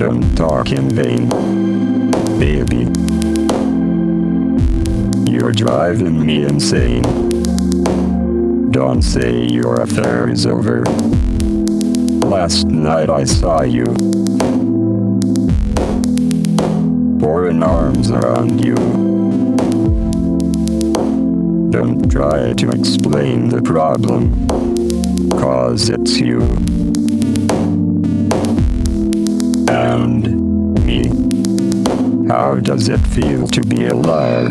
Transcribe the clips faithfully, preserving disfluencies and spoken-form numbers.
Don't talk in vain, baby. You're driving me insane. Don't say your affair is over. Last night I saw you, pouring arms around you. Don't try to explain the problem, 'cause it's you and me. How does it feel to be a liar?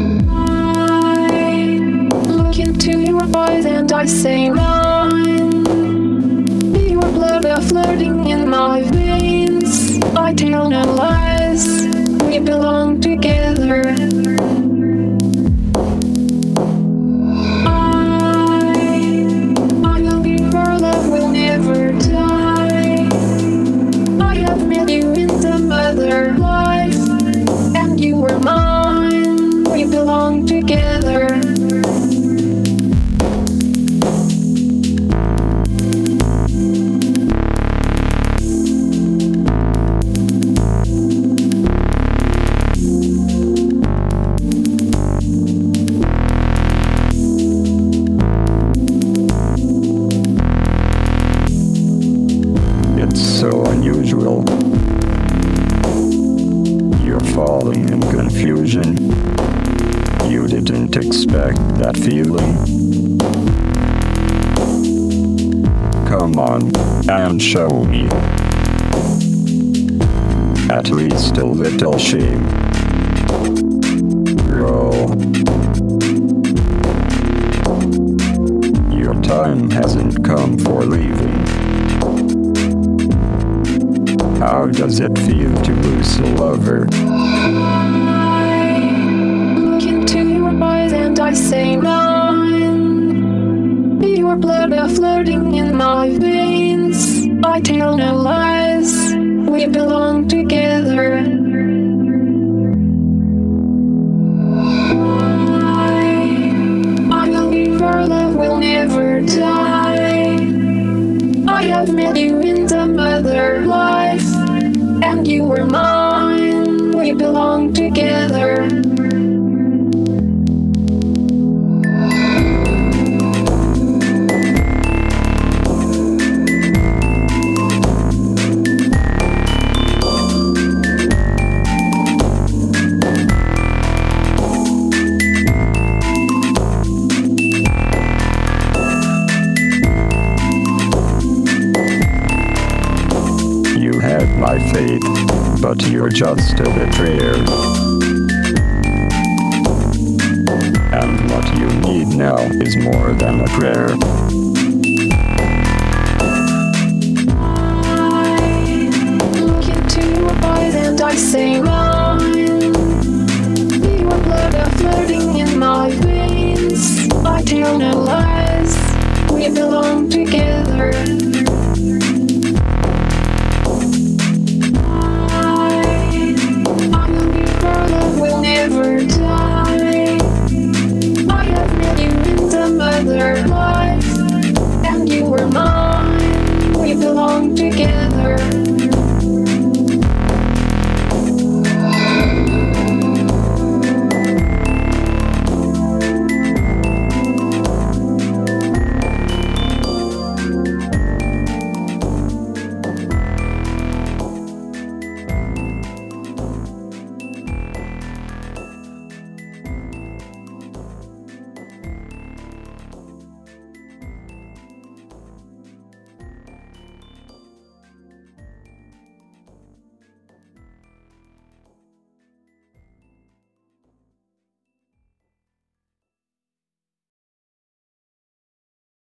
I look into your eyes and I say mine. Your blood is flooding in my veins. I tell no lies, we belong together. You were mine, we belong together. It's so unusual. Falling in confusion. You didn't expect that feeling. Come on and show me. At least a little shame. Roll. Your time hasn't come for leaving. How does it feel to lose a lover? I look into your eyes and I say mine. Your blood is floating in my veins. I tell no lies, we belong together. I, I believe our love will never die. I have met you in some other life, and you were mine, we belong together. You had my faith, but you're just a betrayer. And what you need now is more than a prayer.